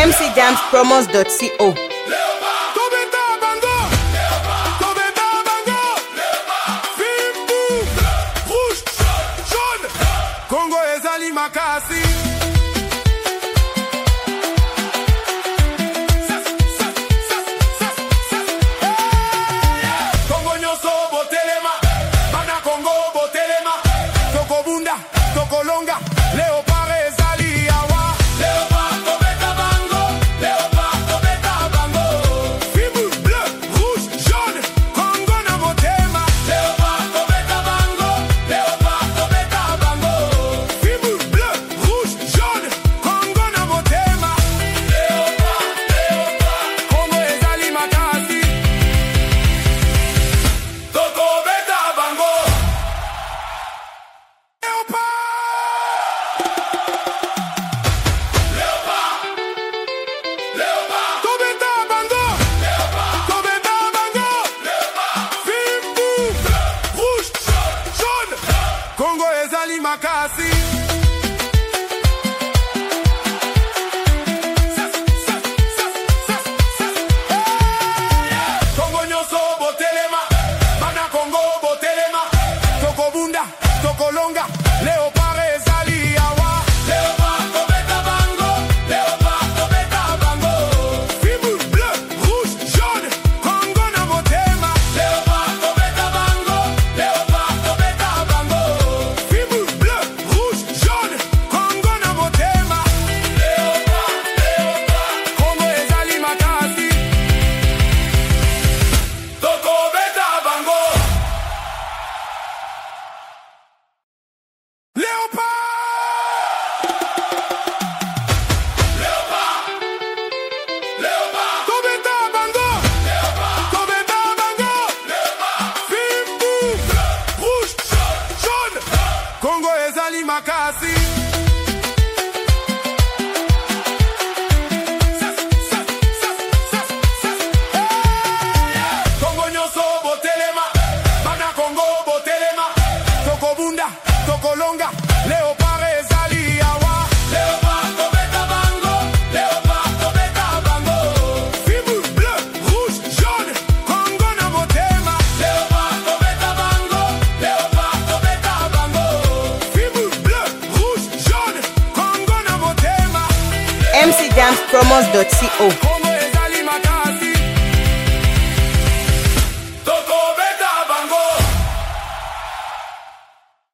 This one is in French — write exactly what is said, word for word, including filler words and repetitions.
m c dance promos dot co. Congo ezali makasi. Congo nyoso botelema, bana Congo botelema. Toko bunda, toko longa, Léopard ezali awa. Léopard tobeta bango, Léopard tobeta bango. Fibu bleu, rouge, jaune, Congo na motema. Léopard tobeta bango, Léopard tobeta bango. Fibu bleu, rouge, jaune, Congo na motema. Léopard, Léopard, Congo ezali makasi. Toko beta bango. Léopard. Congo ezali makasi. Congo nyoso botelema, bana Congo botelema. Toko bunda, toko longa, Léopard ezali awa. Léopard tobeta bango, Léopard tobeta bango. Fibu bleu, rouge, jaune, Congo na motema. Léopard tobeta bango, Léopard tobeta bango. Fibu bleu, rouge, jaune, Congo na motema. Léopard, Léopard, Congo ezali makasi. Toko beta bango. Léopard. Léopard. Léopard. Tobeta bango. Léopard. Tobeta bango. Léopard. Fibu rouge, jaune, Congo ezali makasi. Congo nyoso botelema, bana Congo botelema. Toko bunda, toko longa, Léopard ezali awa. Léopard tobeta bango, Léopard tobeta bango. Fibu bleu, rouge, jaune, Congo na motema. Léopard tobeta bango, Léopard tobeta bango. Fibu bleu, rouge, jaune, Congo na motema. m c dance promos dot co.